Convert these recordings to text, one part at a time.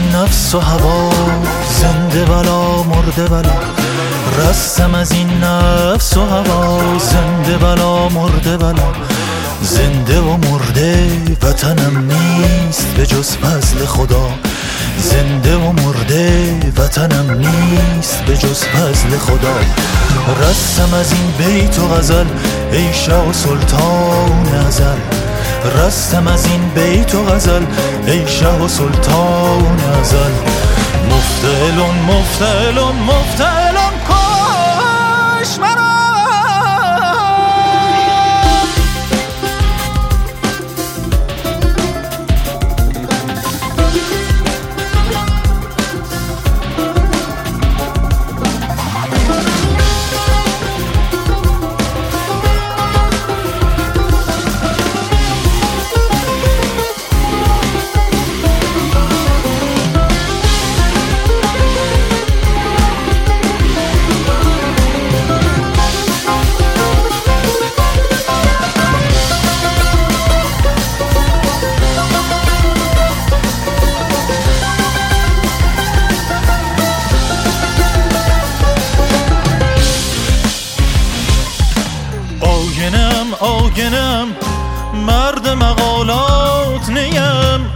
این نفس و هوا، زنده بلا مرده بلا. رستم از این نفس و هوا، زنده بلا مرده بلا. زنده و مرده وطنم نیست به جز فضل خدا. زنده و مرده وطنم نیست به جز فضل خدا. رستم از این بیت و غزل ای شاه سلطان ازل. رستم از این بیت و غزل ای شاه سلطان ازل. مفتعلون مفتعلون مفتعلون کش مرا. آینم مرد مقالات نیم.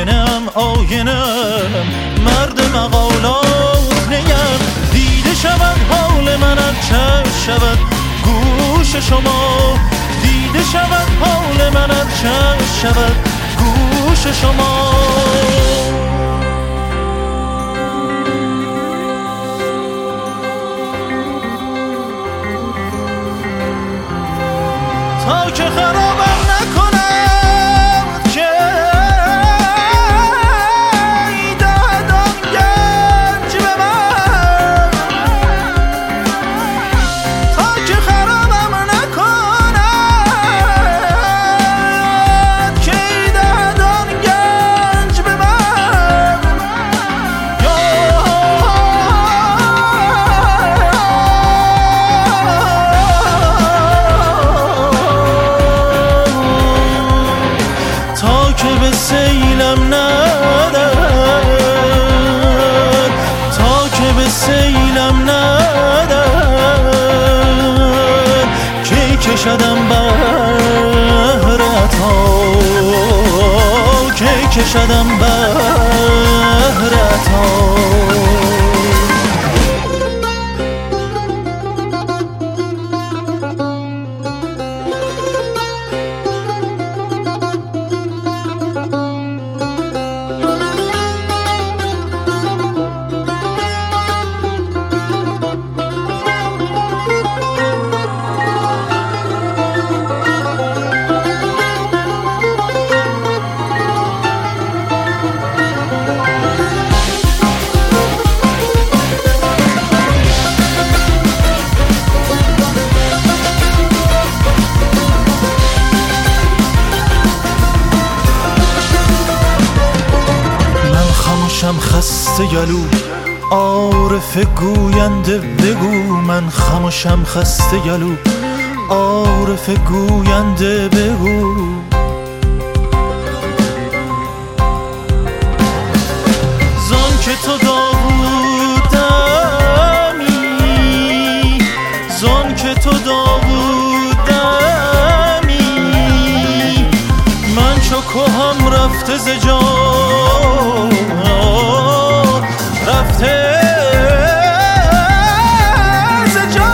آینم مرد مقالات نیم. دیده شود حال من ار چشم شود گوش شما. دیده شود حال من ار چشم شود گوش شما. تا که خرابم نکند که دادم گنج به من. تا که خرابم نکند که دادم گنج به من. تا که به سیلم ندد، تا که به سیلم ندد. کی کشدم بهرت ها، کی کشدم بهرت ها. خسته گلو عارف گوینده بگو. من خموشم خسته گلو عارف گوینده بگو. زان که تو داوودمی، زان که تو داوودمی. من چو کهم رفته ز جا، رفته ز جا.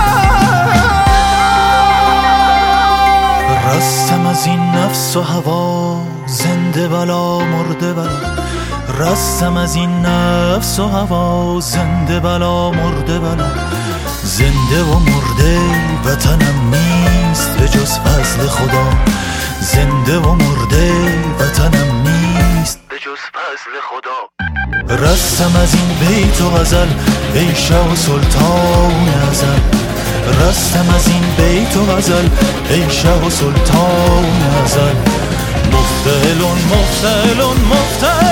رستم از این نفس و هوا، زنده بلا مرده بلا. رستم از این نفس و هوا، زنده بلا مرده بلا. زنده و مرده وطنم نیست به جز فضل خدا. زنده و مرده وطنم نیست به جز فضل خدا. رستم از این بیت و غزل ای شاه سلطان ازل. رستم از این بیت و غزل ای شاه سلطان ازل. مفتعلون مفتعلون مفتعلون